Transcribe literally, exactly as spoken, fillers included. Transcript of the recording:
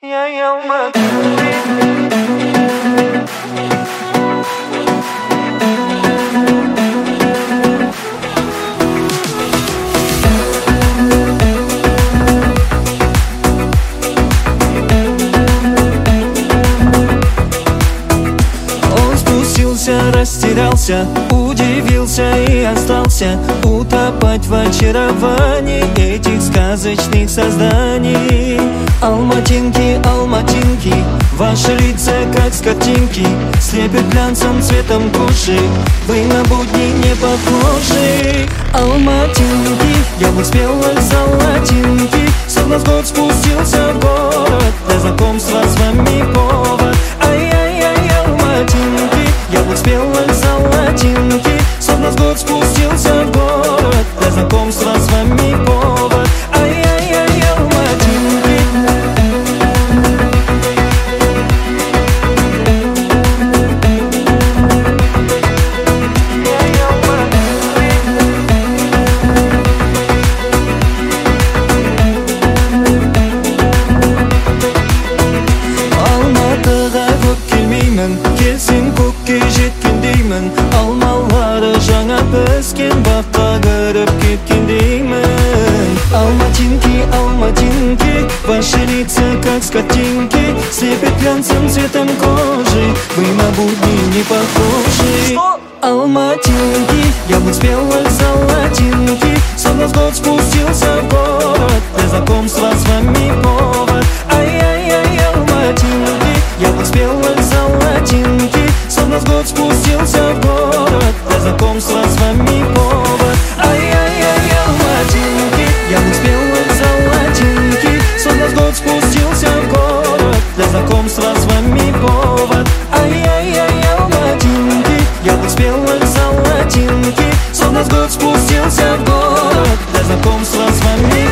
Я Алматы. Он спустился, растерялся, удивился и остался утопать в очаровании этих сказочных созданий. Алматинки, алматинки, ваши лица как с картинки, слепят глянцем цветом кожи, вы на будни не похожи. Алматинки, яблок спелых золотинки, словно с год спустился в город, для знакомства с вами повод. Ай-яй-яй, алматинки, яблок спелых золотинки, словно с год спустился в город, для знакомства с вами повод. Ай-яй-яй, алматинки. Алматыға көп келмеймін, келсем көкке жеткендеймін, алмалары жаңа піскен баққа кіріп кеткендеймін. Алматинки, алматинки, ваши лица как с картинки, слепят глянцем цветом кожи, вы на будни не похожи. Алматинки, яблок спелых золотинки, словно с год спустился в город, для знакомства с вами повод. Ай-яй-яй, алматинки, яблок спелых золотинки, словно с год спустился в город, для знакомства с вами повод. Ай-яй-яй, алматинки, яблок спелых золотинки, словно с год спустился в город, для знакомства с вами повод. Ай-яй-яй, алматинки, яблок спелых золотинки, словно с год спустился в город, для знакомства с вами.